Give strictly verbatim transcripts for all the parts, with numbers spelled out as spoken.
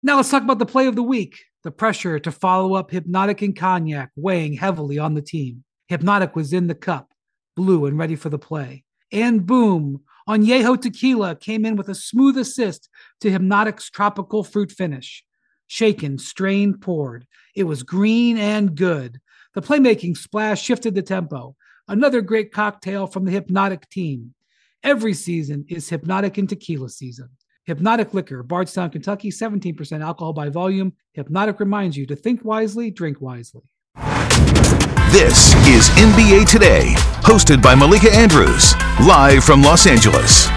Now let's talk about the play of the week. The pressure to follow up Hypnotic and Cognac weighing heavily on the team. Hypnotic was in the cup, blue and ready for the play. And boom, Añejo Tequila came in with a smooth assist to Hypnotic's tropical fruit finish. Shaken, strained, poured. It was green and good. The playmaking splash shifted the tempo. Another great cocktail from the Hypnotic team. Every season is Hypnotic and Tequila season. Hypnotic Liquor, Bardstown, Kentucky, seventeen percent alcohol by volume. Hypnotic reminds you to think wisely, drink wisely. This is N B A Today, hosted by Malika Andrews, live from Los Angeles.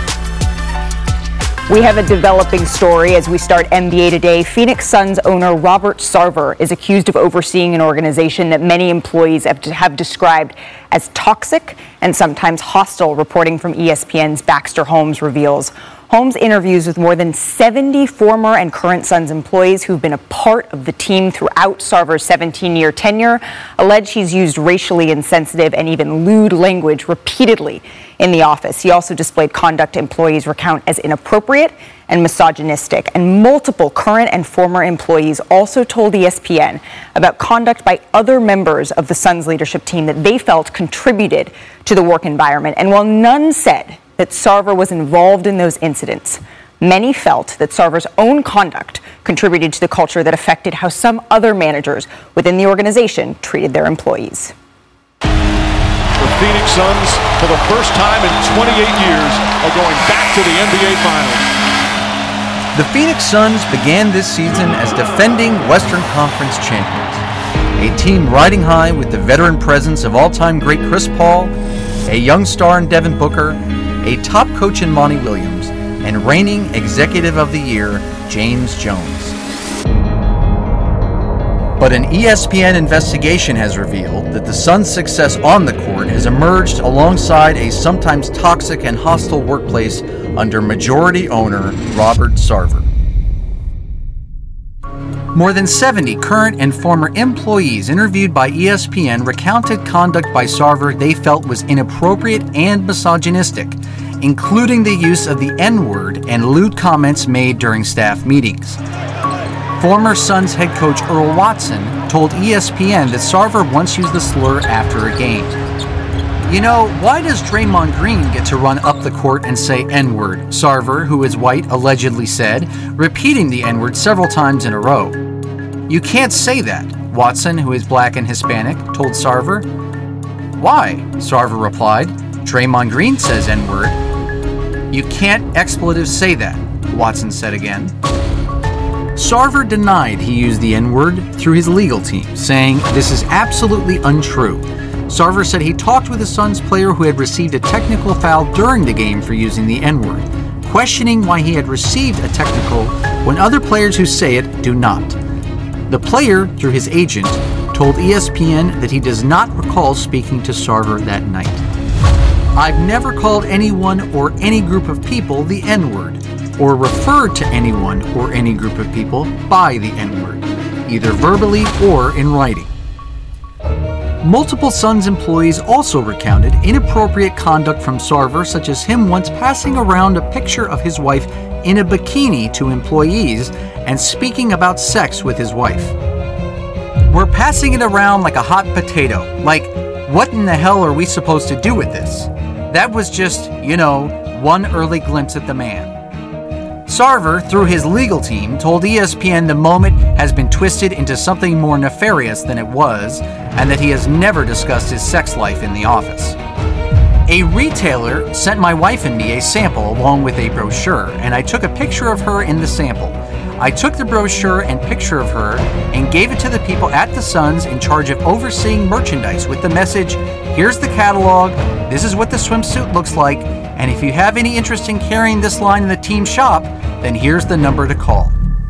We have a developing story as we start N B A Today. Phoenix Suns owner Robert Sarver is accused of overseeing an organization that many employees have, have described as toxic and sometimes hostile, reporting from E S P N's Baxter Holmes reveals. Holmes interviews with more than seventy former and current Suns employees who've been a part of the team throughout Sarver's seventeen-year tenure, allege he's used racially insensitive and even lewd language repeatedly in the office. He also displayed conduct employees recount as inappropriate and misogynistic. And multiple current and former employees also told E S P N about conduct by other members of the Suns leadership team that they felt contributed to the work environment. And while none said that Sarver was involved in those incidents, many felt that Sarver's own conduct contributed to the culture that affected how some other managers within the organization treated their employees. The Phoenix Suns, for the first time in twenty-eight years, are going back to the N B A Finals. The Phoenix Suns began this season as defending Western Conference champions, a team riding high with the veteran presence of all-time great Chris Paul, a young star in Devin Booker, a top coach in Monty Williams, and reigning Executive of the Year, James Jones. But an E S P N investigation has revealed that the Suns' success on the court has emerged alongside a sometimes toxic and hostile workplace under majority owner Robert Sarver. More than seventy current and former employees interviewed by E S P N recounted conduct by Sarver they felt was inappropriate and misogynistic, including the use of the N-word and lewd comments made during staff meetings. Former Suns head coach Earl Watson told E S P N that Sarver once used the slur after a game. You know, why does Draymond Green get to run up the court and say N-word? Sarver, who is white, allegedly said, repeating the N-word several times in a row. You can't say that, Watson, who is black and Hispanic, told Sarver. Why? Sarver replied. Draymond Green says N-word. You can't expletive say that, Watson said again. Sarver denied he used the N-word through his legal team, saying this is absolutely untrue. Sarver said he talked with a Suns player who had received a technical foul during the game for using the N-word, questioning why he had received a technical when other players who say it do not. The player, through his agent, told E S P N that he does not recall speaking to Sarver that night. I've never called anyone or any group of people the N-word, or referred to anyone or any group of people by the N-word, either verbally or in writing. Multiple Suns employees also recounted inappropriate conduct from Sarver, such as him once passing around a picture of his wife in a bikini to employees and speaking about sex with his wife. We're passing it around like a hot potato, like, what in the hell are we supposed to do with this? That was just, you know, one early glimpse at the man. Sarver, through his legal team, told E S P N the moment has been twisted into something more nefarious than it was, and that he has never discussed his sex life in the office. A retailer sent my wife and me a sample along with a brochure, and I took a picture of her in the sample. I took the brochure and picture of her and gave it to the people at the Suns in charge of overseeing merchandise with the message, here's the catalog, this is what the swimsuit looks like, and if you have any interest in carrying this line in the team shop, then here's the number to call.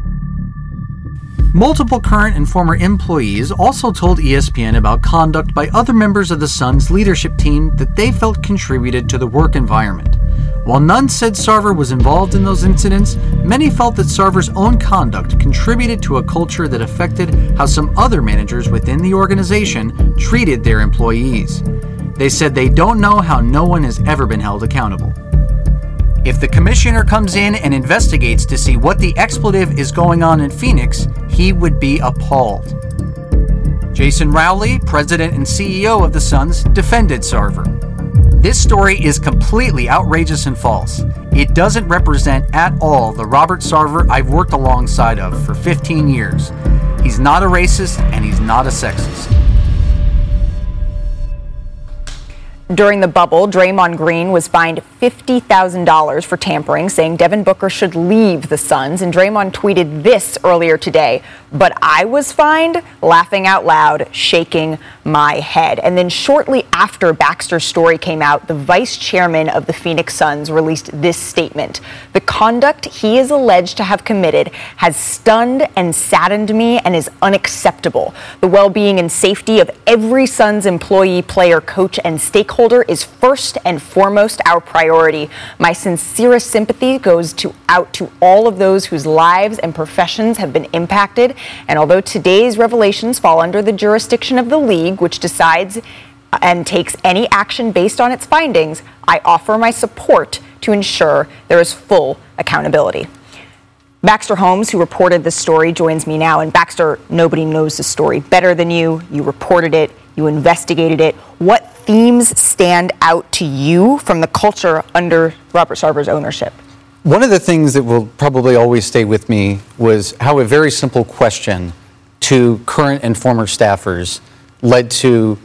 Multiple current and former employees also told E S P N about conduct by other members of the Suns leadership team that they felt contributed to the work environment. While none said Sarver was involved in those incidents, many felt that Sarver's own conduct contributed to a culture that affected how some other managers within the organization treated their employees. They said they don't know how no one has ever been held accountable. If the commissioner comes in and investigates to see what the expletive is going on in Phoenix, he would be appalled. Jason Rowley, president and C E O of the Suns, defended Sarver. This story is completely outrageous and false. It doesn't represent at all the Robert Sarver I've worked alongside of for fifteen years. He's not a racist and he's not a sexist. During the bubble, Draymond Green was fined fifty thousand dollars for tampering, saying Devin Booker should leave the Suns. And Draymond tweeted this earlier today: "But I was fined," laughing out loud, shaking my head. And then shortly after Baxter's story came out, the vice chairman of the Phoenix Suns released this statement: "The conduct he is alleged to have committed has stunned and saddened me and is unacceptable. The well-being and safety of every Suns employee, player, coach, and stakeholder is first and foremost our priority. My sincerest sympathy goes to out to all of those whose lives and professions have been impacted. And although today's revelations fall under the jurisdiction of the league, which decides and takes any action based on its findings, I offer my support to ensure there is full accountability." Baxter Holmes, who reported this story, joins me now. And Baxter, nobody knows the story better than you. You reported it. You investigated it. What themes stand out to you from the culture under Robert Sarver's ownership? One of the things that will probably always stay with me was how a very simple question to current and former staffers led to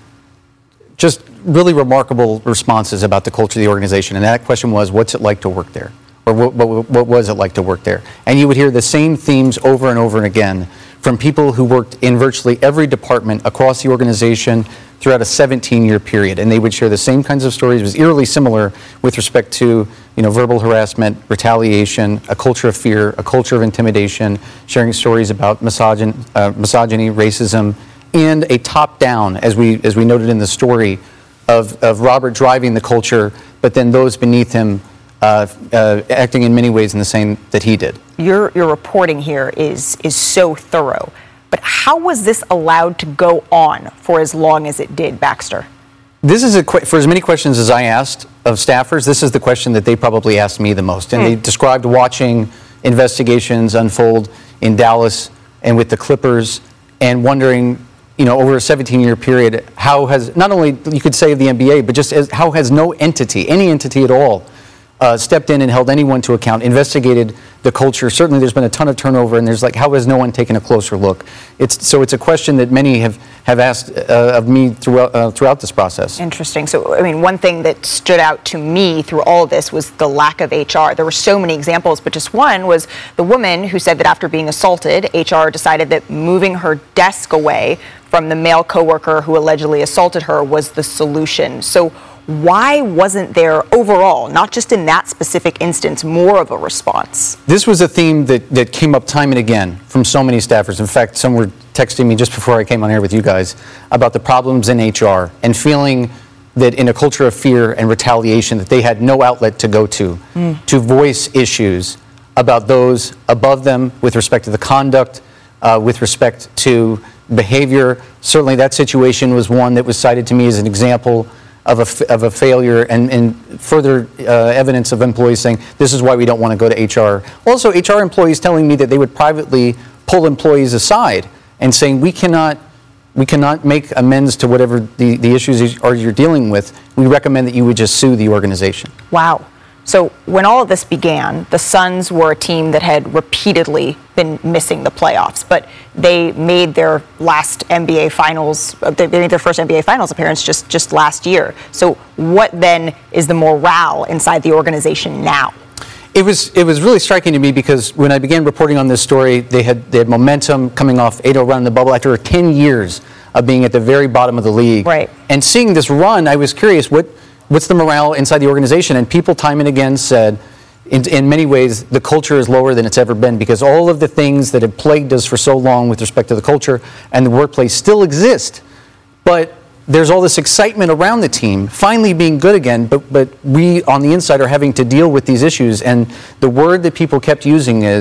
just really remarkable responses about the culture of the organization. And that question was, what's it like to work there? Or what, what, what was it like to work there? And you would hear the same themes over and over and again from people who worked in virtually every department across the organization throughout a seventeen-year period. And they would share the same kinds of stories. It was eerily similar with respect to, you know, verbal harassment, retaliation, a culture of fear, a culture of intimidation, sharing stories about misogyn, uh, misogyny, racism, and a top-down, as we as we noted in the story, of, of Robert driving the culture, but then those beneath him Uh, uh, acting in many ways in the same that he did. Your your reporting here is is so thorough, but how was this allowed to go on for as long as it did, Baxter? This is a que- for as many questions as I asked of staffers. This is the question that they probably asked me the most, and mm. they described watching investigations unfold in Dallas and with the Clippers, and wondering, you know, over a seventeen-year period, how has not only you could say of the N B A, but just as, how has no entity, any entity at all, Uh, stepped in and held anyone to account, investigated the culture. Certainly there's been a ton of turnover, and there's like, how has no one taken a closer look? It's so it's a question that many have, have asked uh, of me throughout, uh, throughout this process. Interesting. So, I mean, one thing that stood out to me through all of this was the lack of H R. There were so many examples, but just one was the woman who said that after being assaulted, H R decided that moving her desk away from the male coworker who allegedly assaulted her was the solution. So why wasn't there overall, not just in that specific instance, more of a response? This was a theme that, that came up time and again from so many staffers. In fact, some were texting me just before I came on air with you guys about the problems in H R and feeling that in a culture of fear and retaliation that they had no outlet to go to, mm. to voice issues about those above them with respect to the conduct, uh, with respect to behavior. Certainly that situation was one that was cited to me as an example of a, of a failure, and, and further uh, evidence of employees saying, this is why we don't want to go to H R. Also, H R employees telling me that they would privately pull employees aside and saying, we cannot, we cannot make amends to whatever the, the issues are you're dealing with. We recommend that you would just sue the organization. Wow. So when all of this began, the Suns were a team that had repeatedly been missing the playoffs, but they made their last N B A Finals, they made their first N B A Finals appearance just, just last year. So what then is the morale inside the organization now? It was it was really striking to me because when I began reporting on this story, they had they had momentum coming off eight oh run in the bubble after ten years of being at the very bottom of the league. Right. And seeing this run, I was curious, what what's the morale inside the organization? And people time and again said, in, in many ways, the culture is lower than it's ever been because all of the things that have plagued us for so long with respect to the culture and the workplace still exist. But there's all this excitement around the team finally being good again, but but we on the inside are having to deal with these issues. And the word that people kept using is,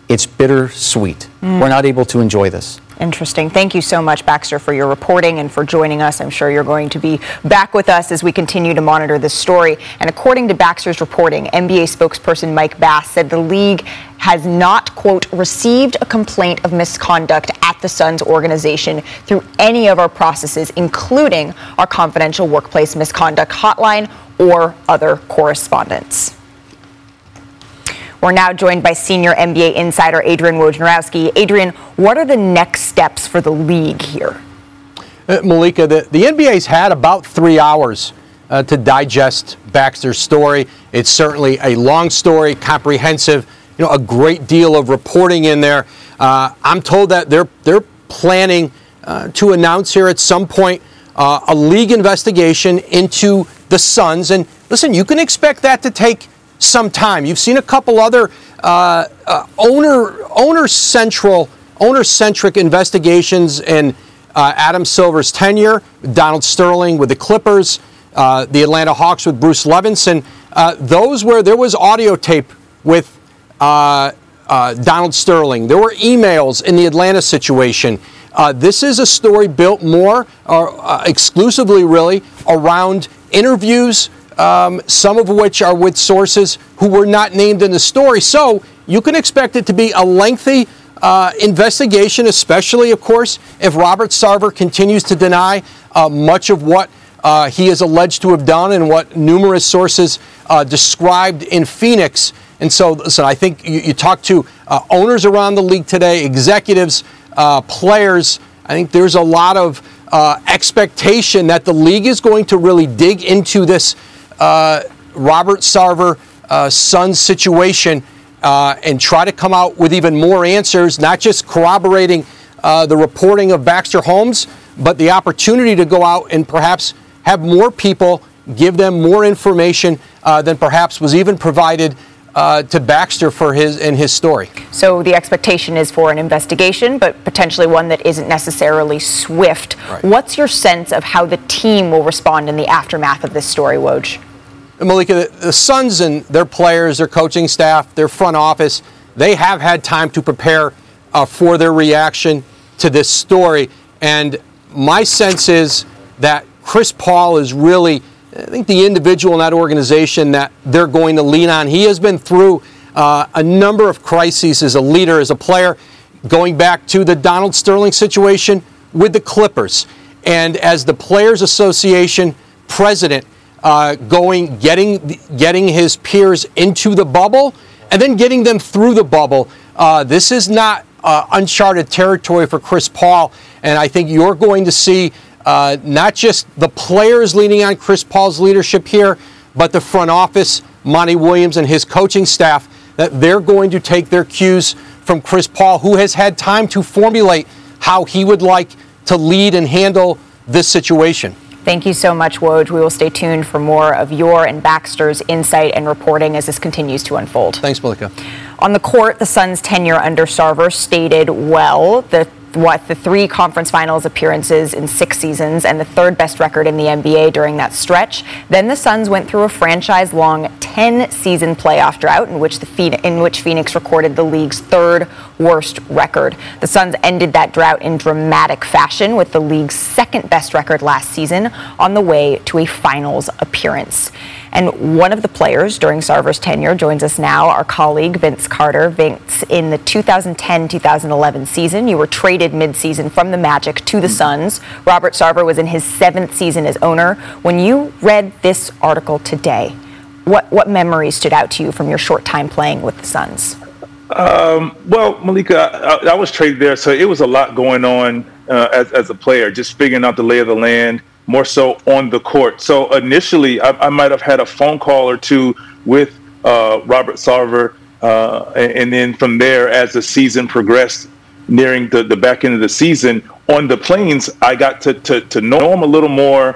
it's bittersweet. Mm. We're not able to enjoy this. Interesting. Thank you so much, Baxter, for your reporting and for joining us. I'm sure you're going to be back with us as we continue to monitor this story. And according to Baxter's reporting, N B A spokesperson Mike Bass said the league has not, quote, received a complaint of misconduct at the Suns organization through any of our processes, including our confidential workplace misconduct hotline or other correspondence. We're now joined by senior N B A insider Adrian Wojnarowski. Adrian, what are the next steps for the league here? Uh, Malika, the, the N B A's had about three hours uh, to digest Baxter's story. It's certainly a long story, comprehensive, you know, a great deal of reporting in there. Uh, I'm told that they're they're planning uh, to announce here at some point uh, a league investigation into the Suns. And listen, you can expect that to take some time. You've seen a couple other uh, uh, owner owner central owner centric investigations in uh, Adam Silver's tenure, Donald Sterling with the Clippers, uh, the Atlanta Hawks with Bruce Levinson. Uh, those where there was audio tape with uh, uh, Donald Sterling. There were emails in the Atlanta situation. Uh, this is a story built more or uh, exclusively, really, around interviews. Um, some of which are with sources who were not named in the story. So you can expect it to be a lengthy uh, investigation, especially, of course, if Robert Sarver continues to deny uh, much of what uh, he is alleged to have done and what numerous sources uh, described in Phoenix. And so, listen, I think you, you talk to uh, owners around the league today, executives, uh, players. I think there's a lot of uh, expectation that the league is going to really dig into this Uh, Robert Sarver uh, Suns situation uh, and try to come out with even more answers, not just corroborating uh, the reporting of Baxter Holmes, but the opportunity to go out and perhaps have more people give them more information uh, than perhaps was even provided uh, to Baxter for his in his story. So the expectation is for an investigation, but potentially one that isn't necessarily swift. Right. What's your sense of how the team will respond in the aftermath of this story, Woj? Malika, the, the Suns and their players, their coaching staff, their front office, they have had time to prepare uh, for their reaction to this story. And my sense is that Chris Paul is really, I think, the individual in that organization that they're going to lean on. He has been through uh, a number of crises as a leader, as a player, going back to the Donald Sterling situation with the Clippers. And as the Players Association president, Uh, going, getting, getting his peers into the bubble, and then getting them through the bubble. Uh, this is not uh, uncharted territory for Chris Paul, and I think you're going to see uh, not just the players leaning on Chris Paul's leadership here, but the front office, Monty Williams and his coaching staff, that they're going to take their cues from Chris Paul, who has had time to formulate how he would like to lead and handle this situation. Thank you so much, Woj. We will stay tuned for more of your and Baxter's insight and reporting as this continues to unfold. Thanks, Malika. On the court, the Suns' tenure under Sarver stated well. The what the three conference finals appearances in six seasons and the third best record in the N B A during that stretch. Then the Suns went through a franchise-long ten-season playoff drought in which the Phoenix, in which Phoenix recorded the league's third worst record. The Suns ended that drought in dramatic fashion with the league's second best record last season on the way to a finals appearance. And one of the players during Sarver's tenure joins us now, our colleague Vince Carter. Vince, in the two thousand ten two thousand eleven season, you were traded midseason from the Magic to the Suns. Robert Sarver was in his seventh season as owner. When you read this article today, what, what memories stood out to you from your short time playing with the Suns? Um, well, Malika, I, I was traded there, so it was a lot going on uh, as, as a player, just figuring out the lay of the land, more so on the court. So initially, I, I might have had a phone call or two with uh, Robert Sarver, uh, and, and then from there, as the season progressed, nearing the, the back end of the season, on the planes, I got to, to, to know him a little more,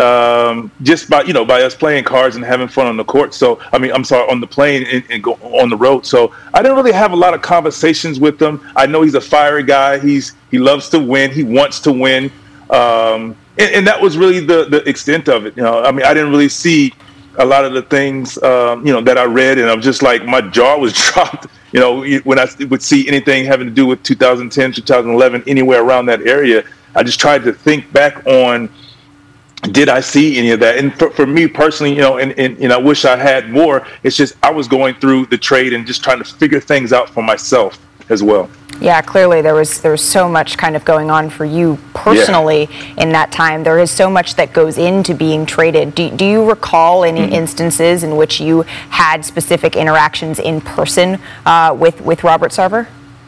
um, just by, you know, by us playing cards and having fun on the court. So, I mean, I'm sorry, on the plane and, and go on the road. So I didn't really have a lot of conversations with him. I know he's a fiery guy. He's, he loves to win. He wants to win. Um, and, and that was really the, the extent of it. You know, I mean, I didn't really see a lot of the things, um, you know, that I read, and I'm just like, my jaw was dropped you know, when I would see anything having to do with two thousand ten, two thousand eleven, anywhere around that area, I just tried to think back on, did I see any of that? And for, for me personally, you know, and, and, and I wish I had more. It's just I was going through the trade and just trying to figure things out for myself as well. Yeah, clearly there was there was so much kind of going on for you personally yeah. in that time. There is so much that goes into being traded. Do, do you recall any mm-hmm. instances in which you had specific interactions in person uh, with, with Robert Sarver?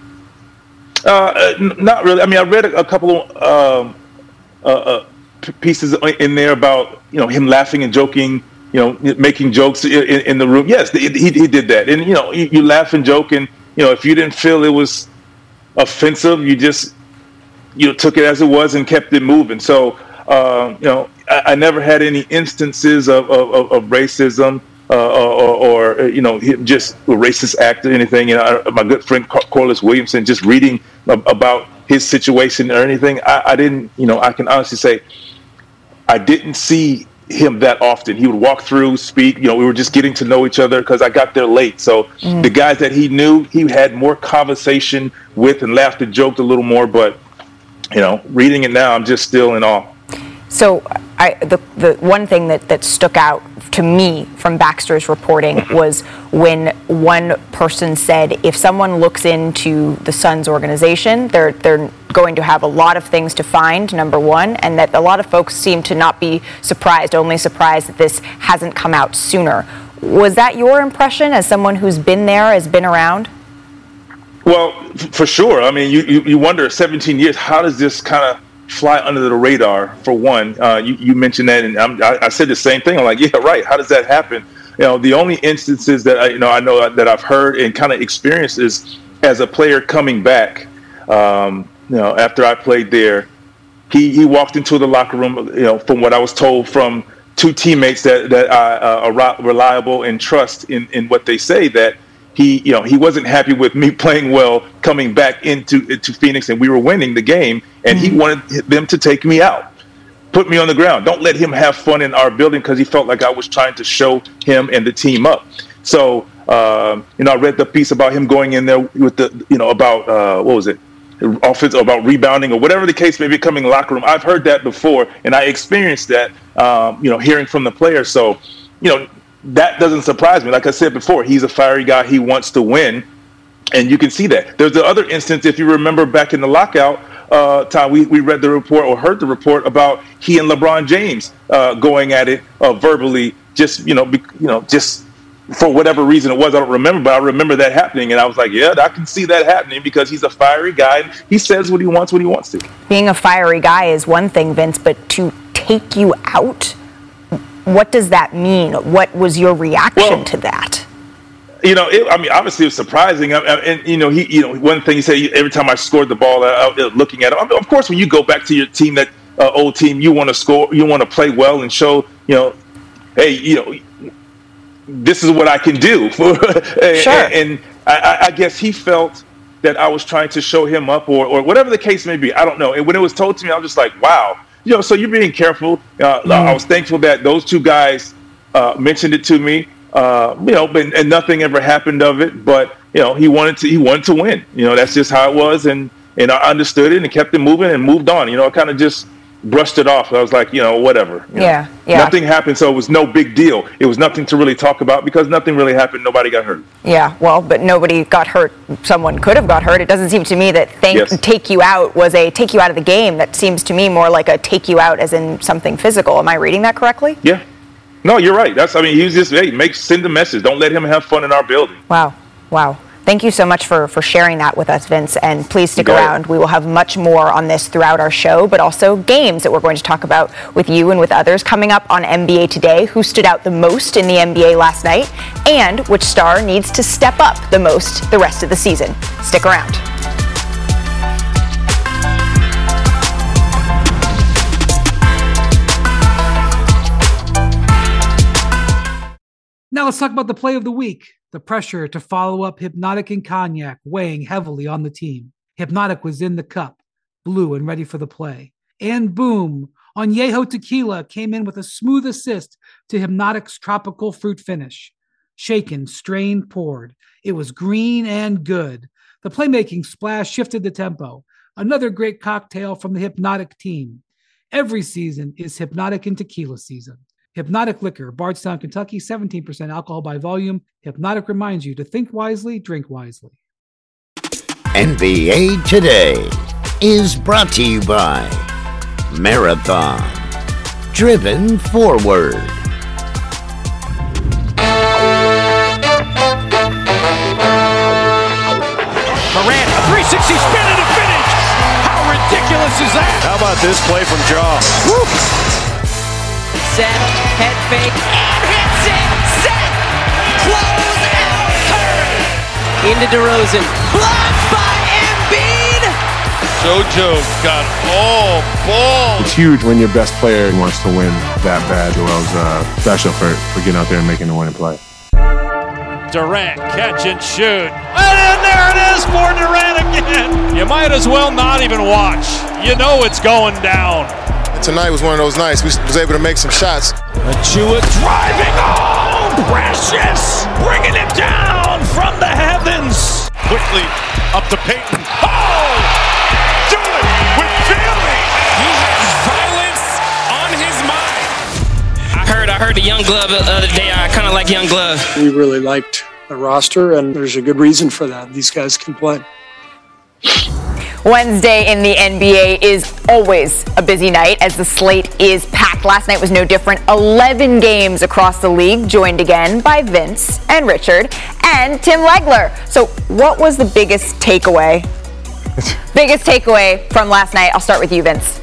Uh, n- not really. I mean, I read a, a couple of um, uh, uh, p- pieces in there about, you know, him laughing and joking, you know, making jokes in, in the room. Yes, he, he did that. And, you know, you, you laugh and joke, and, you know, if you didn't feel it was offensive, you just, you know, took it as it was and kept it moving. So, uh, you know, I, I never had any instances of, of, of racism uh, or, or, you know, just a racist act or anything. You know, my good friend Corliss Williamson, just reading about his situation or anything, I, I didn't, you know, I can honestly say I didn't see him that often. He would walk through, speak, you know, we were just getting to know each other because I got there late. So mm. the guys that he knew, he had more conversation with and laughed and joked a little more. But, you know, reading it now, I'm just still in awe. So I, the the one thing that, that stuck out to me from Baxter's reporting was when one person said, if someone looks into the Suns organization, they're they're going to have a lot of things to find, number one, and that a lot of folks seem to not be surprised, only surprised that this hasn't come out sooner. Was that your impression as someone who's been there, has been around? Well, f- for sure. I mean, you, you, you wonder, seventeen years, how does this kind of fly under the radar, for one? Uh, you, you mentioned that, and I'm, I, I said the same thing. I'm like, yeah, right. How does that happen? You know, the only instances that I, you know, I know that I've heard and kind of experienced is as a player coming back. Um, you know, after I played there, he, he walked into the locker room. You know, from what I was told from two teammates that that uh, are reliable and trust in, in what they say, that he, you know, he wasn't happy with me playing well coming back into into Phoenix, and we were winning the game, and he wanted them to take me out, put me on the ground. Don't let him have fun in our building, because he felt like I was trying to show him and the team up. So, um, you know, I read the piece about him going in there with the, you know, about uh, what was it, offense, about rebounding or whatever the case may be, coming in the locker room. I've heard that before, and I experienced that, um, you know, hearing from the players. So, you know, that doesn't surprise me. Like I said before, he's a fiery guy. He wants to win, and you can see that. There's the other instance, if you remember back in the lockout uh, time, we, we read the report or heard the report about he and LeBron James uh, going at it uh, verbally, just, you know, be, you know, just for whatever reason it was. I don't remember, but I remember that happening, and I was like, yeah, I can see that happening, because he's a fiery guy, and he says what he wants when he wants to. Being a fiery guy is one thing, Vince, but to take you out, what does that mean? What was your reaction well, to that? You know, it, I mean, obviously it was surprising. I, I, and, you know, he, you know, one thing he said, every time I scored the ball, I, I, looking at him, I mean, of course, when you go back to your team, that uh, old team, you want to score, you want to play well and show, you know, hey, you know, this is what I can do. and, sure. And I, I guess he felt that I was trying to show him up, or, or whatever the case may be. I don't know. And when it was told to me, I was just like, wow. You know, so you're being careful. Uh, mm. I was thankful that those two guys uh, mentioned it to me. Uh, you know, but, and nothing ever happened of it. But you know, he wanted to. He wanted to win. You know, that's just how it was, and and I understood it and kept it moving and moved on. You know, I kind of just brushed it off. I was like, you know, whatever. You yeah, know, yeah. Nothing happened, so it was no big deal. It was nothing to really talk about, because nothing really happened. Nobody got hurt. Yeah, well, but nobody got hurt. Someone could have got hurt. It doesn't seem to me that thank, yes. take you out was a take you out of the game. That seems to me more like a take you out as in something physical. Am I reading that correctly? Yeah. No, you're right. That's, I mean, he was just, hey, make, send a message. Don't let him have fun in our building. Wow. Wow. Thank you so much for, for sharing that with us, Vince, and please stick around. We will have much more on this throughout our show, but also games that we're going to talk about with you and with others coming up on N B A Today, who stood out the most in the N B A last night, and which star needs to step up the most the rest of the season. Stick around. Now let's talk about the play of the week. The pressure to follow up Hypnotic and Cognac weighing heavily on the team. Hypnotic was in the cup, blue and ready for the play. And boom, Añejo Tequila came in with a smooth assist to Hypnotic's tropical fruit finish. Shaken, strained, poured. It was green and good. The playmaking splash shifted the tempo. Another great cocktail from the Hypnotic team. Every season is Hypnotic and Tequila season. Hypnotic Liquor, Bardstown, Kentucky, seventeen percent alcohol by volume. Hypnotic reminds you to think wisely, drink wisely. N B A Today is brought to you by Marathon, driven forward. Morant, a three sixty spin and a finish. How ridiculous is that? How about this play from Jaw? Woo. Set, head fake, and hits it. Set, close out, Curry. Into DeRozan, blocked by Embiid. JoJo got all ball. It's huge when your best player wants to win that bad. Joel's uh, special for, for getting out there and making the winning play. Durant, catch and shoot. And there it is for Durant again. You might as well not even watch. You know it's going down. Tonight was one of those nights. We was able to make some shots. Achua driving. Oh, Precious. Bringing it down from the heavens. Quickly up to Peyton. Oh, do it with feeling. He has violence on his mind. I heard, I heard the Young Glove the other day. I kind of like Young Glove. We really liked the roster, and there's a good reason for that. These guys can play. Wednesday in the N B A is always a busy night as the slate is packed. Last night was no different. eleven games across the league, joined again by Vince and Richard and Tim Legler. So what was the biggest takeaway? biggest takeaway from last night? I'll start with you, Vince.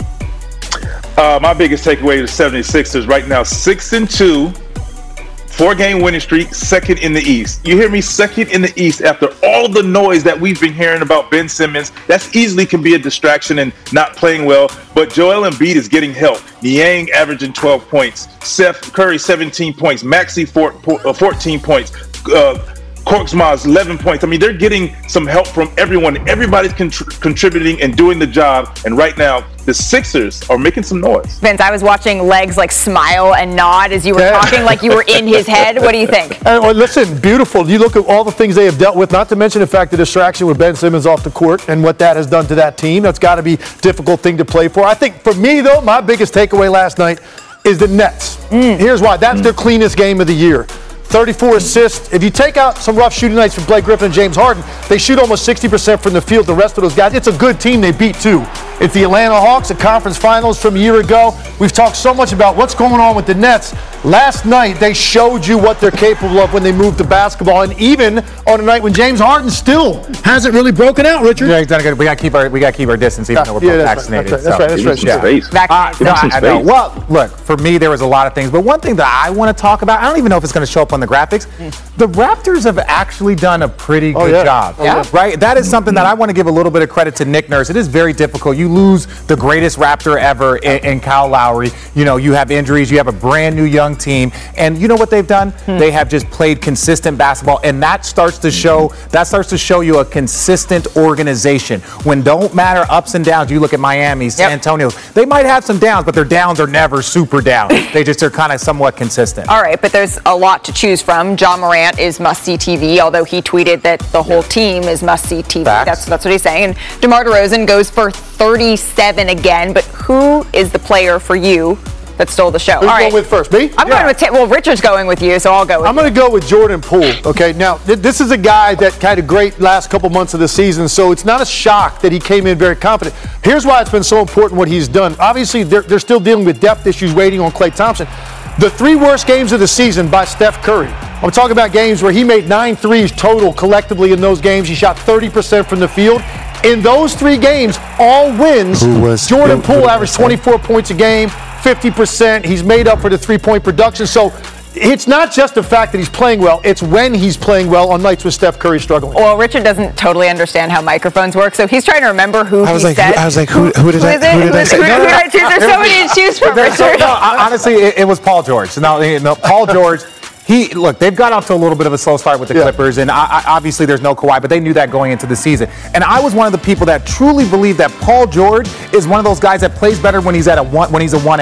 Uh, my biggest takeaway is seventy-sixers right now, six and two. Four-game winning streak, second in the East. You hear me? Second in the East after all the noise that we've been hearing about Ben Simmons. That's easily can be a distraction and not playing well. But Joel Embiid is getting help. Niang averaging twelve points. Seth Curry, seventeen points. Maxey, fourteen points. Uh, Korkmaz, eleven points. I mean, they're getting some help from everyone. Everybody's contr- contributing and doing the job. And right now, the Sixers are making some noise. Vince, I was watching Legs like smile and nod as you were Yeah. talking, like you were in his head. What do you think? Uh, well, listen, beautiful. You look at all the things they have dealt with, not to mention the fact the distraction with Ben Simmons off the court and what that has done to that team. That's got to be a difficult thing to play for. I think for me, though, my biggest takeaway last night is the Nets. Mm. Here's why. That's mm. their cleanest game of the year. thirty-four assists. If you take out some rough shooting nights from Blake Griffin and James Harden, they shoot almost sixty percent from the field. The rest of those guys, it's a good team they beat too. It's the Atlanta Hawks, the conference finals from a year ago. We've talked so much about what's going on with the Nets. Last night, they showed you what they're capable of when they move the basketball, and even on a night when James Harden still hasn't really broken out, Richard. Yeah, he's done good. We got to keep our we got to keep our distance, even yeah, though we're yeah, both that's vaccinated. Right. That's right. That's so. right. That's right. Space. Vaccinated. Uh, no, I, I know. Well, look, for me, there was a lot of things, but one thing that I want to talk about, I don't even know if it's going to show up on the graphics. Mm. The Raptors have actually done a pretty good oh, yeah. job. Oh, yeah. Right? That is something that I want to give a little bit of credit to Nick Nurse. It is very difficult. You lose the greatest Raptor ever in, in Kyle Lowry. You know, you have injuries. You have a brand new young team. And you know what they've done? Hmm. They have just played consistent basketball. And that starts to show, that starts to show you a consistent organization. When don't matter ups and downs, you look at Miami, San yep. Antonio, they might have some downs, but their downs are never super down. They just are kind of somewhat consistent. All right, but there's a lot to choose from. Ja Morant is must-see T V, although he tweeted that the whole team is must-see T V. Facts. That's that's what he's saying. And DeMar DeRozan goes for thirty-seven again, but who is the player for you that stole the show? Who's All right. going with first? Me? I'm yeah. going with, t- well, Richard's going with you, so I'll go with I'm going to go with Jordan Poole. Okay, now, th- this is a guy that had a great last couple months of the season, so it's not a shock that he came in very confident. Here's why it's been so important what he's done. Obviously, they're, they're still dealing with depth issues waiting on Klay Thompson. The three worst games of the season by Steph Curry. I'm talking about games where he made nine threes total collectively in those games. He shot thirty percent from the field. In those three games, all wins, Jordan Poole averaged twenty-four points a game, fifty percent. He's made up for the three-point production. So it's not just the fact that he's playing well, it's when he's playing well on nights with Steph Curry struggling. Well, Richard doesn't totally understand how microphones work, so he's trying to remember who I was he like, said. I was like, who, who did who I, is it? who did Who I is say? it? No, Who no, did I choose? There's so many to choose from, Richard. No, honestly, it, it was Paul George. No, no, Paul George. He look, they've got off to a little bit of a slow start with the yeah. Clippers, and I, I, obviously there's no Kawhi, but they knew that going into the season. And I was one of the people that truly believe that Paul George is one of those guys that plays better when he's at a one, when he's a one A.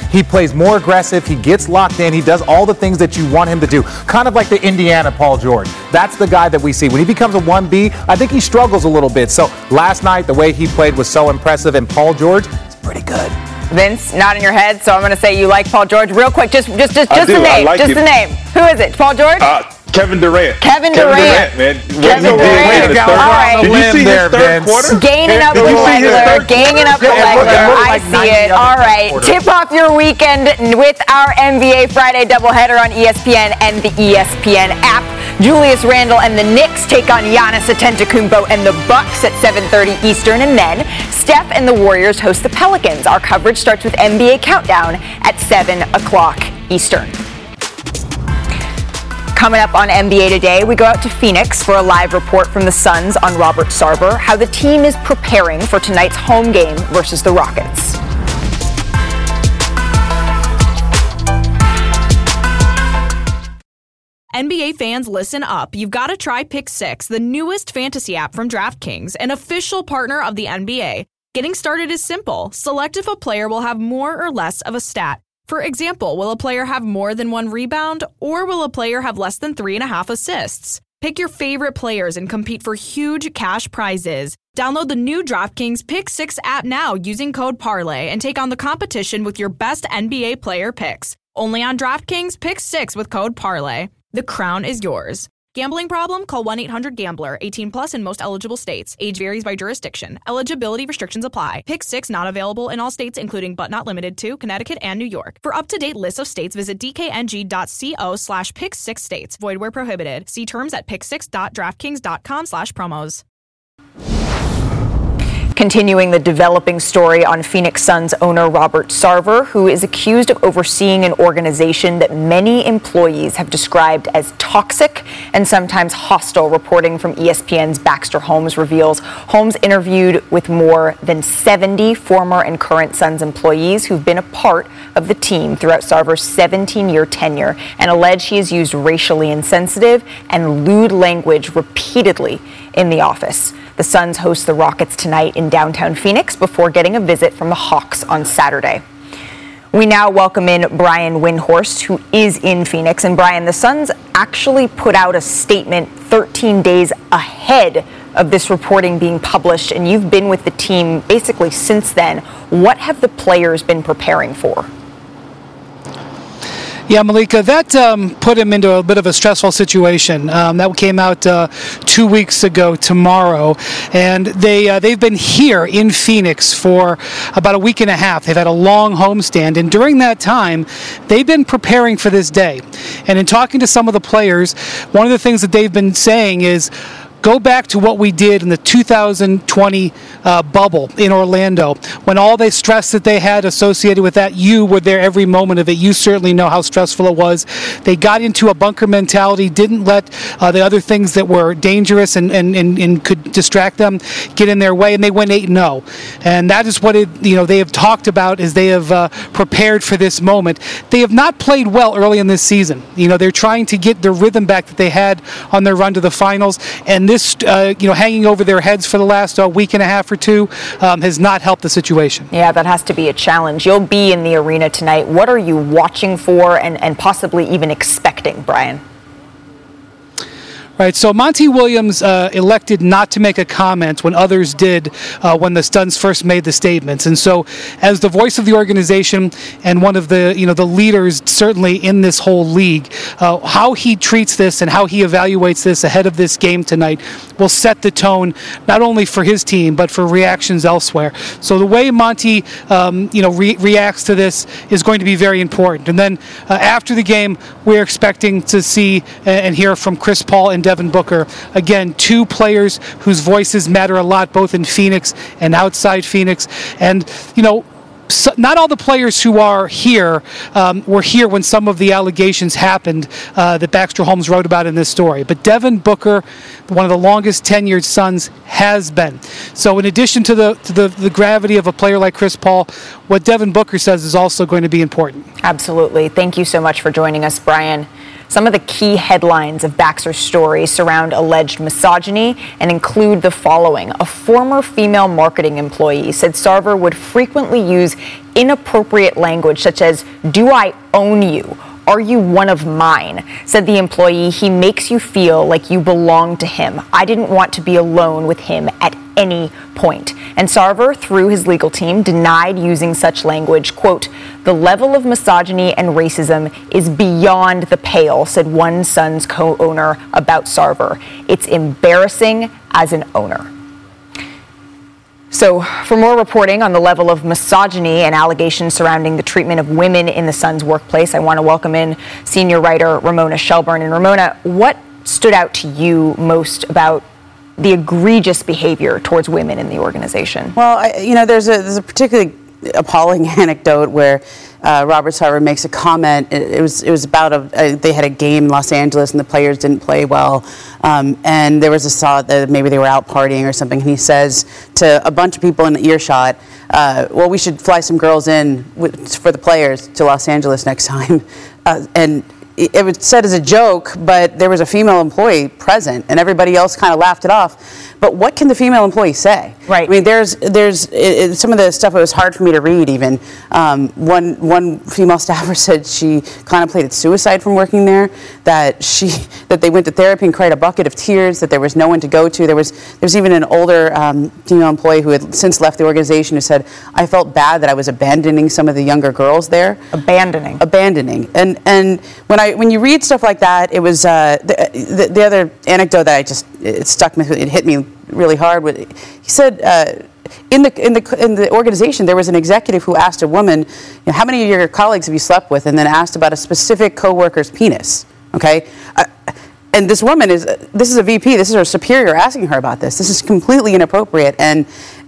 He plays more aggressive. He gets locked in. He does all the things that you want him to do. Kind of like the Indiana Paul George. That's the guy that we see. When he becomes a one B, I think he struggles a little bit. So last night, the way he played was so impressive, and Paul George is pretty good. Vince, nodding your head, so I'm going to say you like Paul George. Real quick, just just just, just the name. like just it. the name. Who is it? Paul George? Uh, Kevin Durant. Kevin Kevin Durant. Durant, man. Kevin Durant. All right. Did you see there, his third Vince. quarter? Gaining up the Legler, gaining up the Legler. I see it. All right. Tip off your weekend with our N B A Friday doubleheader on E S P N and the E S P N app. Julius Randle and the Knicks take on Giannis Antetokounmpo and the Bucks at seven thirty Eastern. And then Steph and the Warriors host the Pelicans. Our coverage starts with N B A Countdown at seven o'clock Eastern. Coming up on N B A Today, we go out to Phoenix for a live report from the Suns on Robert Sarver, how the team is preparing for tonight's home game versus the Rockets. N B A fans, listen up. You've got to try Pick Six, the newest fantasy app from DraftKings, an official partner of the N B A. Getting started is simple. Select if a player will have more or less of a stat. For example, will a player have more than one rebound, or will a player have less than three and a half assists? Pick your favorite players and compete for huge cash prizes. Download the new DraftKings Pick Six app now using code Parlay and take on the competition with your best N B A player picks. Only on DraftKings Pick Six with code Parlay. The crown is yours. Gambling problem? Call one eight hundred gambler. eighteen plus in most eligible states. Age varies by jurisdiction. Eligibility restrictions apply. Pick Six not available in all states, including but not limited to Connecticut and New York. For up-to-date lists of states, visit dkng.co slash pick six states. Void where prohibited. See terms at pick six dot draftkings dot com slash promos. Continuing the developing story on Phoenix Suns owner Robert Sarver, who is accused of overseeing an organization that many employees have described as toxic and sometimes hostile. Reporting from E S P N's Baxter Holmes reveals Holmes interviewed with more than seventy former and current Suns employees who've been a part of the team throughout Sarver's seventeen-year tenure and alleged he has used racially insensitive and lewd language repeatedly in the office. The Suns host the Rockets tonight in downtown Phoenix before getting a visit from the Hawks on Saturday. We now welcome in Brian Windhorst, who is in Phoenix. And Brian, the Suns actually put out a statement thirteen days ahead of this reporting being published, and you've been with the team basically since then. What have the players been preparing for? Yeah, Malika, that um, put him into a bit of a stressful situation. Um, that came out uh, two weeks ago tomorrow, and they uh, they've been here in Phoenix for about a week and a half. They've had a long homestand, and during that time, they've been preparing for this day. And in talking to some of the players, one of the things that they've been saying is, go back to what we did in the two thousand twenty uh, bubble in Orlando, when all the stress that they had associated with that, you were there every moment of it. You certainly know how stressful it was. They got into a bunker mentality, didn't let uh, the other things that were dangerous and, and, and, and could distract them get in their way, and they went eight and oh. And that is what it, you know, they have talked about as they have uh, prepared for this moment. They have not played well early in this season. You know, they're trying to get the rhythm back that they had on their run to the finals, and this, uh, you know, hanging over their heads for the last uh, week and a half or two um, has not helped the situation. Yeah, that has to be a challenge. You'll be in the arena tonight. What are you watching for and, and possibly even expecting, Brian? Right, so Monty Williams uh, elected not to make a comment when others did uh, when the Suns first made the statements. And so as the voice of the organization and one of the, you know, the leaders certainly in this whole league, uh, how he treats this and how he evaluates this ahead of this game tonight will set the tone not only for his team but for reactions elsewhere. So the way Monty um, you know, re- reacts to this is going to be very important. And then uh, after the game, we're expecting to see and hear from Chris Paul and Devin Booker. Again, two players whose voices matter a lot, both in Phoenix and outside Phoenix. And, you know, so not all the players who are here um, were here when some of the allegations happened uh, that Baxter Holmes wrote about in this story. But Devin Booker, one of the longest tenured Suns, has been. So in addition to the to the, the gravity of a player like Chris Paul, what Devin Booker says is also going to be important. Absolutely. Thank you so much for joining us, Brian. Some of the key headlines of Baxter's story surround alleged misogyny and include the following. A former female marketing employee said Sarver would frequently use inappropriate language such as, "Do I own you? Are you one of mine?" Said the employee, "He makes you feel like you belong to him. I didn't want to be alone with him at any point." And Sarver, through his legal team, denied using such language. Quote, "The level of misogyny and racism is beyond the pale," said one Suns co-owner about Sarver. "It's embarrassing as an owner." So, for more reporting on the level of misogyny and allegations surrounding the treatment of women in the Suns workplace, I want to welcome in senior writer Ramona Shelburne. And Ramona, what stood out to you most about the egregious behavior towards women in the organization? Well, I, you know, there's a there's a particularly appalling anecdote where uh, Robert Sarver makes a comment. It, it was it was about a, a they had a game in Los Angeles and the players didn't play well, um, and there was a thought that maybe they were out partying or something. And he says to a bunch of people in earshot, uh, "Well, we should fly some girls in with, for the players to Los Angeles next time," uh, and. It was said as a joke, but there was a female employee present, and everybody else kind of laughed it off. But what can the female employee say? Right. I mean, there's there's it, it, some of the stuff. It was hard for me to read. Even um, one one female staffer said she contemplated suicide from working there. That she that they went to therapy and cried a bucket of tears. That there was no one to go to. There was there's even an older um, female employee who had since left the organization who said, "I felt bad that I was abandoning some of the younger girls there." Abandoning. Abandoning. And and when I when you read stuff like that, it was uh, the, the the other anecdote that I just it stuck me. It hit me really hard. With he said uh, in the in the in the organization there was an executive who asked a woman, you know, "How many of your colleagues have you slept with?" and then asked about a specific coworker's penis. Okay. Uh, and this woman is this is a V P. This is her superior asking her about this. This is completely inappropriate. And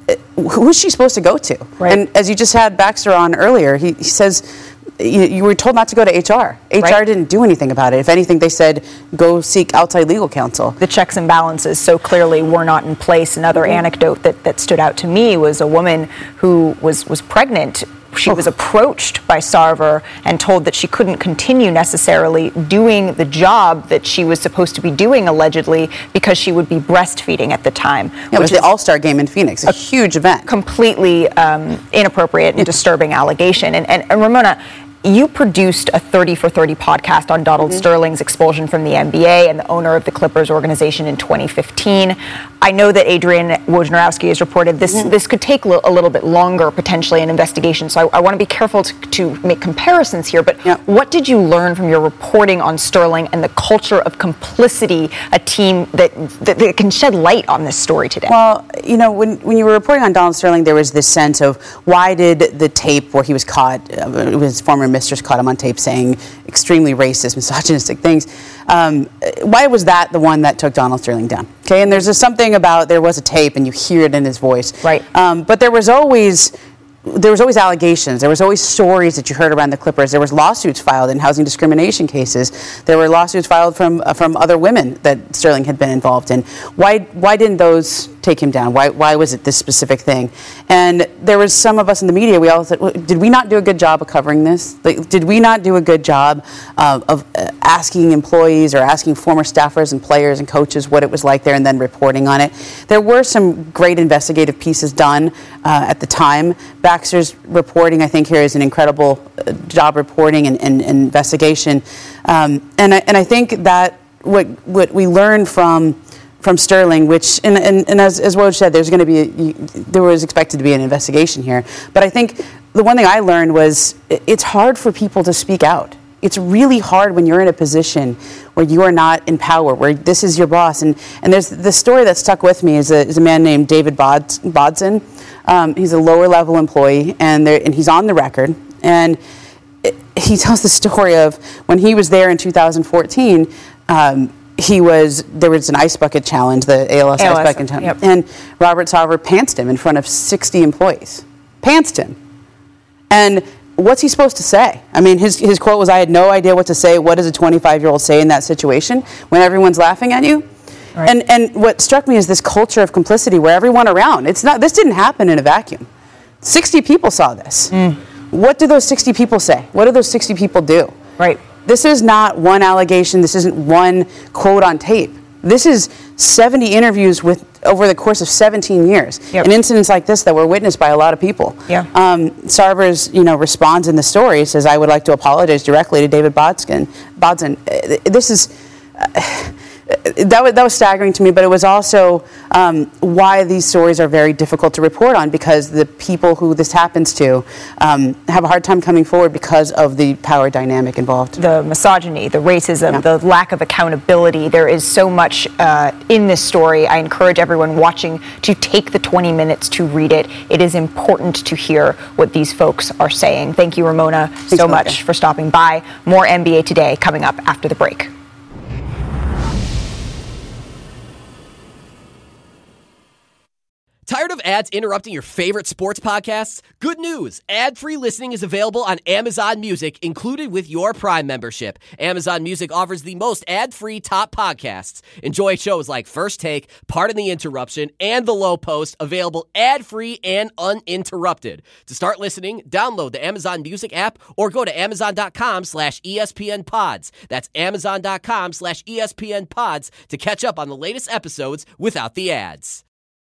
who's she supposed to go to? Right. And as you just had Baxter on earlier, he, he says. You, you were told not to go to H R. H R right. didn't do anything about it. If anything, they said, go seek outside legal counsel. The checks and balances so clearly were not in place. Another mm-hmm. anecdote that, that stood out to me was a woman who was, was pregnant. She oh. was approached by Sarver and told that she couldn't continue necessarily doing the job that she was supposed to be doing, allegedly, because she would be breastfeeding at the time. Yeah, it was the All-Star game in Phoenix, a, a huge event. Completely um, inappropriate and disturbing allegation. And, and, and Ramona, you produced a thirty for thirty podcast on Donald mm-hmm. Sterling's expulsion from the N B A and the owner of the Clippers organization in twenty fifteen. I know that Adrian Wojnarowski has reported this mm-hmm. this could take a little bit longer, potentially, an investigation. So I, I want to be careful to, to make comparisons here. But yeah. what did you learn from your reporting on Sterling and the culture of complicity, a team that, that, that can shed light on this story today? Well, you know, when, when you were reporting on Donald Sterling, there was this sense of why did the tape where he was caught, uh, his former mistress caught him on tape saying extremely racist, misogynistic things. Um, why was that the one that took Donald Sterling down? Okay, and there's just something about there was a tape and you hear it in his voice. Right. Um, but there was always there was always allegations. There was always stories that you heard around the Clippers. There was lawsuits filed in housing discrimination cases. There were lawsuits filed from uh, from other women that Sterling had been involved in. Why why didn't those take him down? Why why was it this specific thing? And there was some of us in the media. We all said, did we not do a good job of covering this? Like, did we not do a good job uh, of uh, asking employees or asking former staffers and players and coaches what it was like there and then reporting on it? There were some great investigative pieces done uh, at the time. Baxter's reporting, I think, here is an incredible uh, job reporting and, and, and investigation. Um, and, I, and I think that what what we learned from from Sterling, which, and, and, and as, as Woj said, there's going to be, a, there was expected to be an investigation here. But I think the one thing I learned was it's hard for people to speak out. It's really hard when you're in a position where you are not in power, where this is your boss. And, and there's the story that stuck with me is a, is a man named David Bod, Bodson. Um, he's a lower level employee, and, and he's on the record. And it, he tells the story of when he was there in two thousand fourteen, um, he was, there was an ice bucket challenge, the A L S, A L S ice bucket challenge. Yep. And Robert Sarver pantsed him in front of sixty employees. Pantsed him. And what's he supposed to say? I mean, his, his quote was, I had no idea what to say. What does a twenty-five-year-old say in that situation when everyone's laughing at you? Right. And and what struck me is this culture of complicity where everyone around, it's not, this didn't happen in a vacuum. sixty people saw this. Mm. What do those sixty people say? What do those sixty people do? Right. This is not one allegation. This isn't one quote on tape. This is seventy interviews with over the course of seventeen years. Yep. And incidents like this that were witnessed by a lot of people. Yeah. Um, Sarver's, you know, responds in the story, says, I would like to apologize directly to David Bodskin. Bodson. Uh, This is... Uh, That was, that was staggering to me, but it was also um, why these stories are very difficult to report on, because the people who this happens to um, have a hard time coming forward because of the power dynamic involved. The misogyny, the racism, Yeah. the lack of accountability. There is so much uh, in this story. I encourage everyone watching to take the twenty minutes to read it. It is important to hear what these folks are saying. Thank you, Ramona, Thanks, so Monica. much for stopping by. More N B A Today coming up after the break. Tired of ads interrupting your favorite sports podcasts? Good news! Ad-free listening is available on Amazon Music, included with your Prime membership. Amazon Music offers the most ad-free top podcasts. Enjoy shows like First Take, Pardon the Interruption, and The Low Post, available ad-free and uninterrupted. To start listening, download the Amazon Music app or go to amazon.com slash ESPN pods. That's amazon.com slash ESPN pods to catch up on the latest episodes without the ads.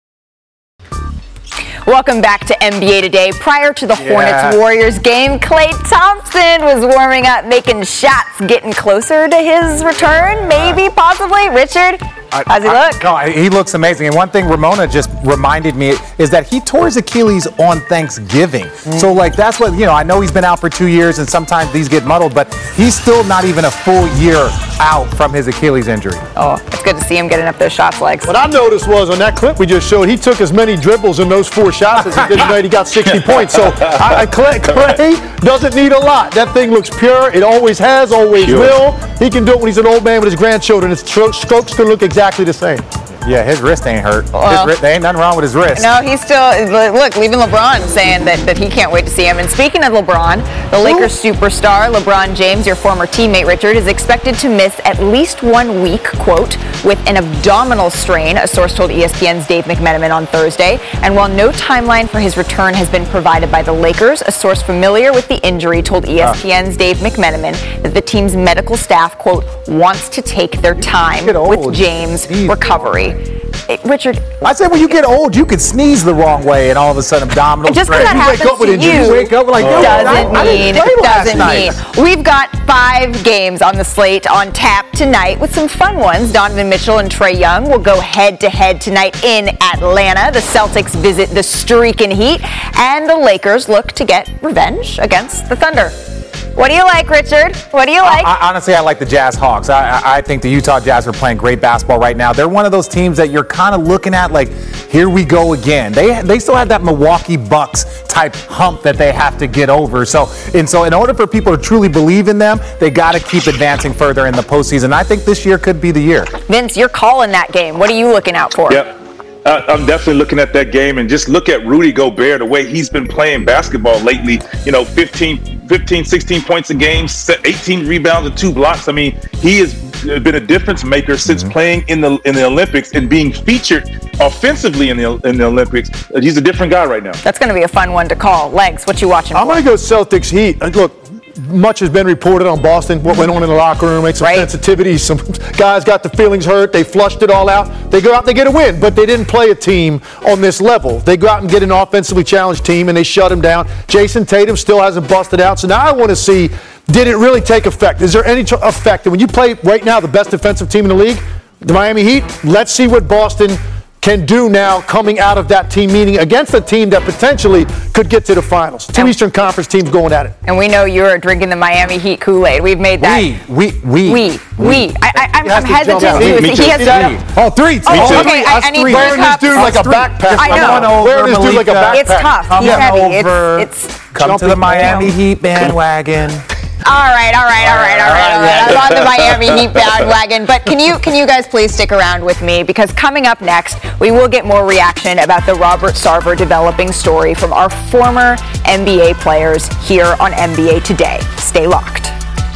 Welcome back to N B A Today. Prior to the Yeah. Hornets-Warriors game, Klay Thompson was warming up, making shots, getting closer to his return, maybe, possibly. Richard, how's he I- look? No, he looks amazing. And one thing Ramona just reminded me is that he tore his Achilles on Thanksgiving. Mm. So, like, that's what, you know, I know he's been out for two years and sometimes these get muddled, but he's still not even a full year out from his Achilles injury. Oh, it's good to see him getting up those shots, Legs. What I noticed was on that clip we just showed, he took as many dribbles in those four shots as he did tonight. He got sixty points. So I, I, Clay, Clay doesn't need a lot. That thing looks pure. It always has, always Pure. will. He can do it when he's an old man with his grandchildren. His stro- strokes can look exactly the same. Yeah, his wrist ain't hurt. Well- his wrist, there ain't nothing wrong with his wrist. No, he's still, look, leaving LeBron saying that, that he can't wait to see him. And speaking of LeBron, the Lakers superstar, LeBron James, your former teammate, Richard, is expected to miss at least one week, quote, with an abdominal strain, a source told E S P N's Dave McMenamin on Thursday. And while no timeline for his return has been provided by the Lakers, a source familiar with the injury told E S P N's Dave McMenamin that the team's medical staff, quote, wants to take their time with James' recovery. Hey, Richard, I said when you get old, you can sneeze the wrong way and all of a sudden abdominal just strain. because that You happens wake up with to injuries. you You wake up like, yo, doesn't I, I mean didn't play last doesn't night. mean. We've got five games on the slate on tap tonight with some fun ones. Donovan Mitchell and Trae Young will go head to head tonight in Atlanta. The Celtics visit the streaking Heat, and the Lakers look to get revenge against the Thunder. What do you like, Richard? What do you like? I, I, honestly, I like the Jazz Hawks. I, I, I think the Utah Jazz are playing great basketball right now. They're one of those teams that you're kind of looking at like, here we go again. They they still have that Milwaukee Bucks type hump that they have to get over. So and so, in order for people to truly believe in them, they got to keep advancing further in the postseason. I think this year could be the year. Vince, you're calling that game. What are you looking out for? Yep. Uh, I'm definitely looking at that game, and just look at Rudy Gobert, the way he's been playing basketball lately. You know, fifteen, fifteen, sixteen points a game, eighteen rebounds and two blocks. I mean, he has been a difference maker since mm-hmm. playing in the in the Olympics and being featured offensively in the in the Olympics. He's a different guy right now. That's going to be a fun one to call. Legs, what you watching? I'm going to go Celtics Heat. Look, much has been reported on Boston, what went on in the locker room, make some right. sensitivities. Some guys got the feelings hurt. They flushed it all out. They go out and they get a win, but they didn't play a team on this level. They go out and get an offensively challenged team, and they shut them down. Jason Tatum still hasn't busted out. So now I want to see, did it really take effect? Is there any t- effect? And when you play right now the best defensive team in the league, the Miami Heat, let's see what Boston can do now coming out of that team meeting against a team that potentially could get to the finals. Two Eastern Conference teams going at it. And we know you're drinking the Miami Heat Kool-Aid. We've made that. We, we, we. We, we. I, I, I'm, I'm hesitant to. Me, he me has done. Oh, three. Oh, Me okay, I, I need three. Wearing this dude like a backpack. I know. Wearing this dude like a backpack. It's tough. He's heavy. It's, it's Come to the Miami Heat bandwagon. All right, all right, all right, all right, all right. I'm on the Miami Heat bandwagon. But can you can you guys please stick around with me? Because coming up next, we will get more reaction about the Robert Sarver developing story from our former N B A players here on N B A Today. Stay locked.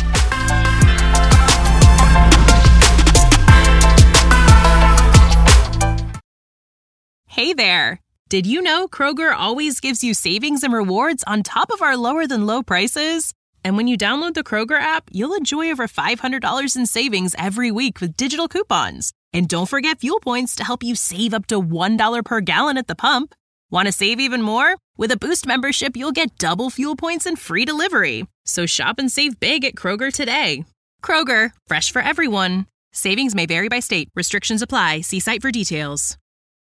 Hey there. Did you know Kroger always gives you savings and rewards on top of our lower than low prices? And when you download the Kroger app, you'll enjoy over five hundred dollars in savings every week with digital coupons. And don't forget fuel points to help you save up to one dollar per gallon at the pump. Want to save even more? With a Boost membership, you'll get double fuel points and free delivery. So shop and save big at Kroger today. Kroger, fresh for everyone. Savings may vary by state. Restrictions apply. See site for details.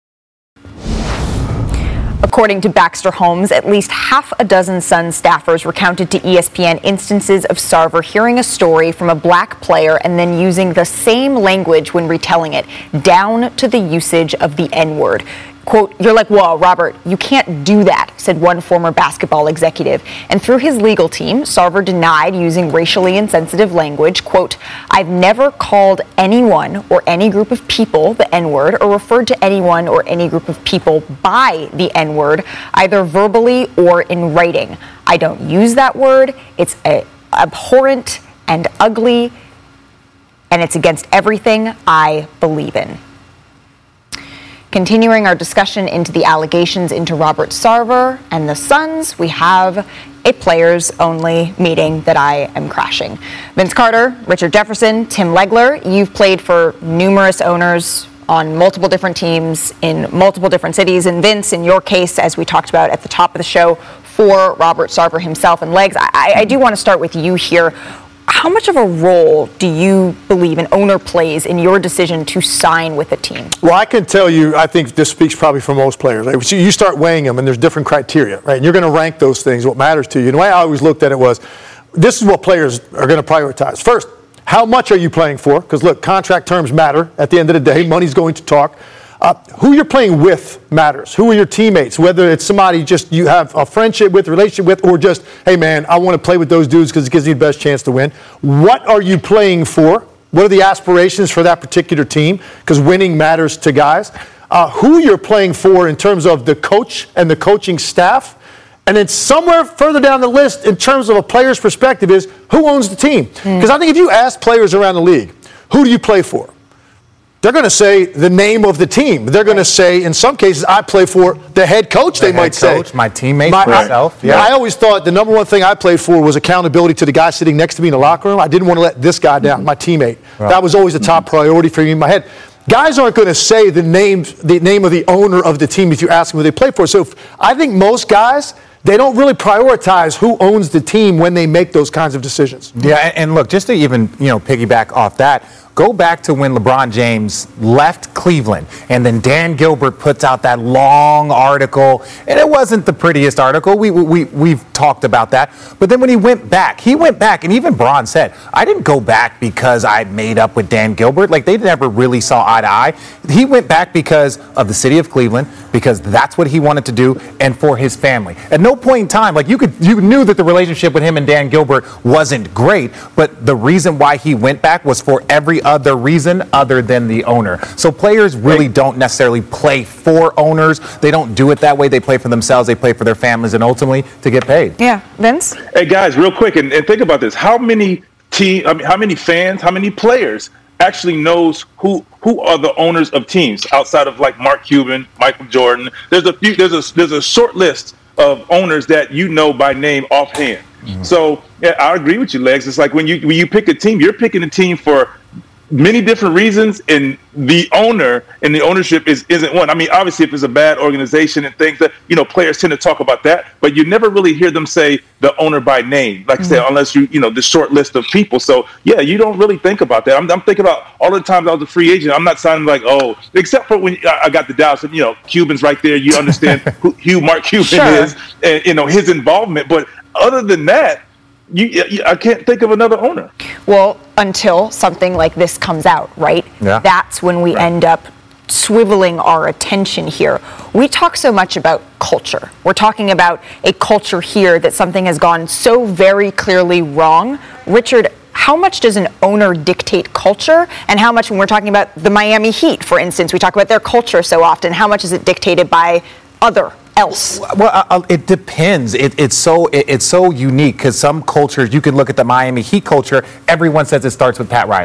According to Baxter Holmes, at least half a dozen Suns staffers recounted to E S P N instances of Sarver hearing a story from a black player and then using the same language when retelling it, down to the usage of the N-word. Quote, "You're like, whoa, Robert, you can't do that," said one former basketball executive. And through his legal team, Sarver denied using racially insensitive language. Quote, "I've never called anyone or any group of people the N-word or referred to anyone or any group of people by the N-word, either verbally or in writing. I don't use that word. It's a, abhorrent and ugly, and it's against everything I believe in." Continuing our discussion into the allegations into Robert Sarver and the Suns, we have a players-only meeting that I am crashing. Vince Carter, Richard Jefferson, Tim Legler, you've played for numerous owners on multiple different teams in multiple different cities. And Vince, in your case, as we talked about at the top of the show, for Robert Sarver himself and Legs, I, I do want to start with you here. How much of a role do you believe an owner plays in your decision to sign with a team? Well, I can tell you, I think this speaks probably for most players. Right? So you start weighing them, and there's different criteria, right? And you're going to rank those things, what matters to you. And the way I always looked at it was, this is what players are going to prioritize. First, how much are you playing for? Because, look, contract terms matter. At the end of the day, money's going to talk. Uh, who you're playing with matters. Who are your teammates? Whether it's somebody just you have a friendship with, relationship with, or just, hey, man, I want to play with those dudes because it gives you the best chance to win. What are you playing for? What are the aspirations for that particular team? Because winning matters to guys. Uh, who you're playing for in terms of the coach and the coaching staff. And then somewhere further down the list in terms of a player's perspective is who owns the team? Because mm. I think if you ask players around the league, who do you play for? They're going to say the name of the team. They're going to say, in some cases, I play for the head coach, the they head might coach, say. My teammate, my, myself. I, yeah. I always thought the number one thing I played for was accountability to the guy sitting next to me in the locker room. I didn't want to let this guy down, my teammate. Right. That was always the top priority for me in my head. Guys aren't going to say the name, the name of the owner of the team if you ask them who they play for. So if, I think most guys, they don't really prioritize who owns the team when they make those kinds of decisions. Yeah, and, and look, just to even, you know, piggyback off that, go back to when LeBron James left Cleveland, and then Dan Gilbert puts out that long article, and it wasn't the prettiest article. We, we, we've talked about that. But then when he went back, he went back, and even Bron said, I didn't go back because I made up with Dan Gilbert. Like, they never really saw eye to eye. He went back because of the city of Cleveland, because that's what he wanted to do, and for his family. At no point in time, like, you could, you knew that the relationship with him and Dan Gilbert wasn't great, but the reason why he went back was for every other reason other than the owner. So players really don't necessarily play for owners. They don't do it that way. They play for themselves. They play for their families and ultimately to get paid. Yeah. Vince? Hey, guys, real quick, and, and think about this. How many team, I mean, how many fans, how many players actually knows who who are the owners of teams outside of like Mark Cuban, Michael Jordan? There's a few, there's a, there's a short list of owners that you know by name offhand. Mm-hmm. So yeah, I agree with you, Legs. It's like when you when you pick a team, you're picking a team for many different reasons, and the owner and the ownership is isn't one. I mean, obviously, if it's a bad organization and things that, you know, players tend to talk about that, but you never really hear them say the owner by name, like mm-hmm. I said, unless you, you know, the short list of people. So yeah, you don't really think about that. I'm, I'm thinking about all the times I was a free agent. I'm not signing like, oh, except for when I got the Dallas, you know, Cuban's right there. You understand who, who Mark Cuban sure. is, and you know his involvement. But other than that, You, you, I can't think of another owner. Well, until something like this comes out, right? Yeah. That's when we right. end up swiveling our attention here. We talk so much about culture. We're talking about a culture here that something has gone so very clearly wrong. Richard, how much does an owner dictate culture? And how much, when we're talking about the Miami Heat, for instance, we talk about their culture so often, how much is it dictated by other else? Well, uh, it depends. It, it's so it, it's so unique because some cultures, you can look at the Miami Heat culture, everyone says it starts with Pat Riley,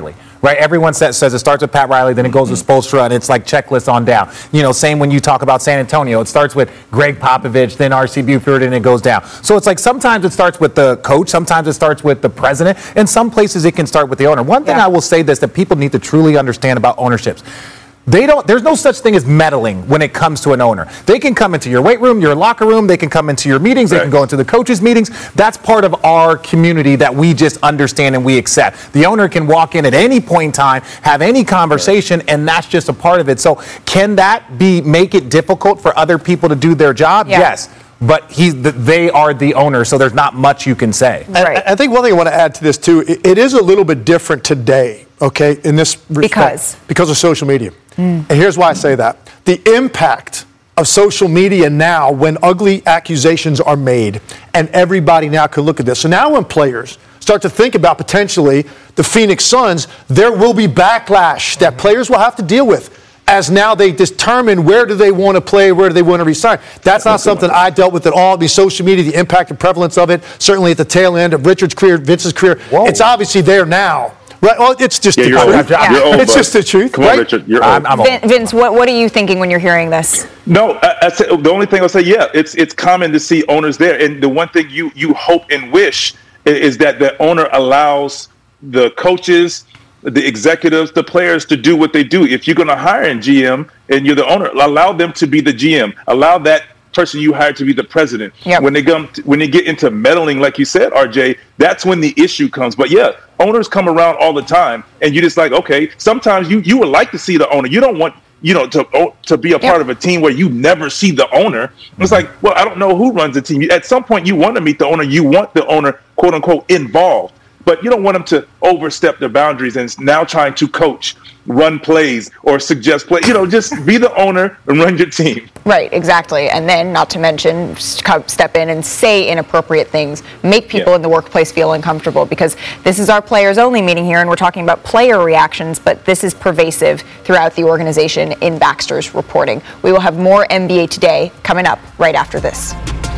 right? Everyone says, says it starts with Pat Riley, then it goes to Spoelstra, and it's like checklist on down. You know, same when you talk about San Antonio. It starts with Greg Popovich, then R C Buford, and it goes down. So it's like sometimes it starts with the coach, sometimes it starts with the president, and some places it can start with the owner. One thing yeah. I will say this that people need to truly understand about ownerships. They don't, there's no such thing as meddling when it comes to an owner. They can come into your weight room, your locker room, they can come into your meetings, they right. can go into the coaches' meetings. That's part of our community that we just understand and we accept. The owner can walk in at any point in time, have any conversation, right. and that's just a part of it. So can that be make it difficult for other people to do their job? Yeah. Yes. But he's the, they are the owner, so there's not much you can say. Right. I, I think one thing I want to add to this, too, it, it is a little bit different today, okay, in this respect. Because? Because of social media. Mm. And here's why I say that. The impact of social media now when ugly accusations are made, and everybody now can look at this. So now when players start to think about potentially the Phoenix Suns, there will be backlash that players will have to deal with as now they determine where do they want to play, where do they want to resign. That's not something I dealt with at all. The social media, the impact and prevalence of it, certainly at the tail end of Richard's career, Vince's career, Whoa. It's obviously there now. Right? Well, it's just yeah, the you're truth. Yeah. You're old, it's just the truth. Come right? on, Richard. You're I'm, I'm Vin, Vince, what, what are you thinking when you're hearing this? No, I, I say, the only thing I'll say, yeah, it's it's common to see owners there. And the one thing you, you hope and wish is that the owner allows the coaches, the executives, the players to do what they do. If you're going to hire a G M and you're the owner, allow them to be the G M. Allow that person you hired to be the president. Yep. When they come, to, when they get into meddling, like you said, R J, that's when the issue comes. But yeah, owners come around all the time, and you're just like, okay. Sometimes you you would like to see the owner. You don't want you know to to be a part yep. of a team where you never see the owner. It's like, well, I don't know who runs the team. At some point, you want to meet the owner. You want the owner, quote unquote, involved. But you don't want them to overstep their boundaries and now trying to coach, run plays, or suggest plays. You know, just be the owner and run your team. Right, exactly. And then, not to mention, step in and say inappropriate things, make people yeah. in the workplace feel uncomfortable, because this is our players-only meeting here, and we're talking about player reactions, but this is pervasive throughout the organization in Baxter's reporting. We will have more N B A Today coming up right after this.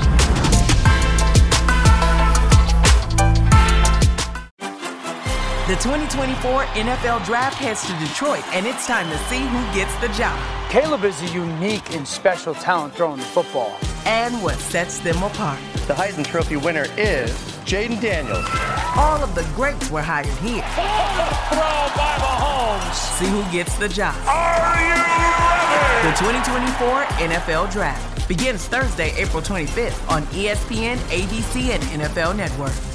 The twenty twenty-four N F L Draft heads to Detroit, and it's time to see who gets the job. Caleb is a unique and special talent throwing the football. And what sets them apart. The Heisman Trophy winner is Jaden Daniels. All of the greats were hired here. Throw by Mahomes. See who gets the job. Are you ready? The twenty twenty-four N F L Draft begins Thursday, April twenty-fifth on E S P N, A B C, and N F L Network.